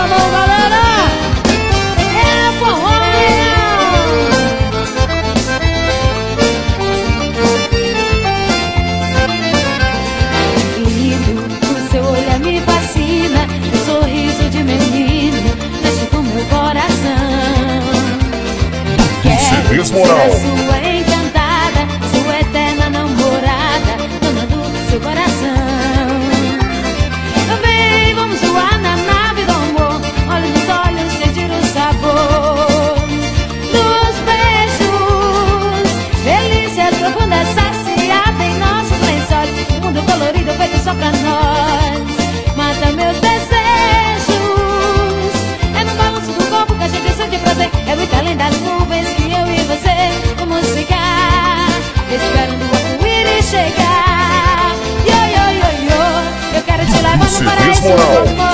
Vamos, galera! É forró! Lindo, o seu olhar me fascina, o sorriso de menino mexe com meu coração. Quero ser a sua encantada, sua eterna namorada, dona do seu coração. Vem, vamos voar na nave do amor, olhos nos olhos, sentir o sabor dos beijos, delícias profundas, saciadas em nossos lençóis, um mundo colorido feito só pra nós. Mata meus desejos, é no balanço do corpo que a gente sente prazer, é muito além das nuvens que eu e você vamos ficar, esperando o arco-íris chegar. Yo, yo, yo, yo, eu quero te levar no paraíso.